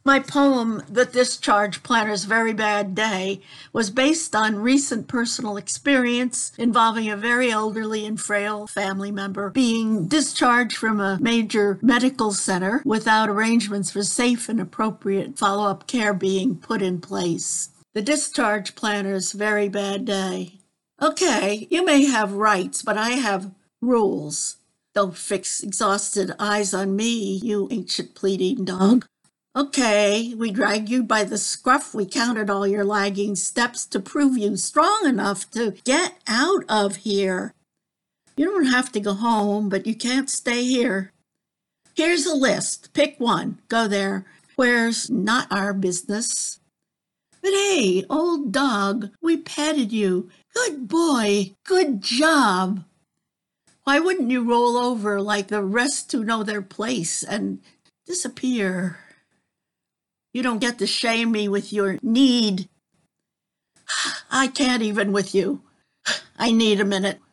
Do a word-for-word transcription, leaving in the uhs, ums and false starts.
My poem, The Discharge Planner's Very Bad Day, was based on recent personal experience involving a very elderly and frail family member being discharged from a major medical center without arrangements for safe and appropriate follow-up care being put in place. The Discharge Planner's Very Bad Day. Okay, you may have rights, but I have rules. Don't fix exhausted eyes on me, you ancient pleading dog. Okay, we dragged you by the scruff. We counted all your lagging steps to prove you strong enough to get out of here. You don't have to go home, but you can't stay here. Here's a list. Pick one. Go there. Where's not our business? But hey, old dog, we petted you. Good boy. Good job. Why wouldn't you roll over like the rest who know their place and disappear? You don't get to shame me with your need. I can't even with you. I need a minute.